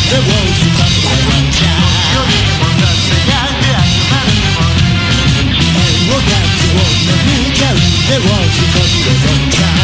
手を掴んでワンちゃん絵を立つ女にか腕を引っ込んでどんちゃん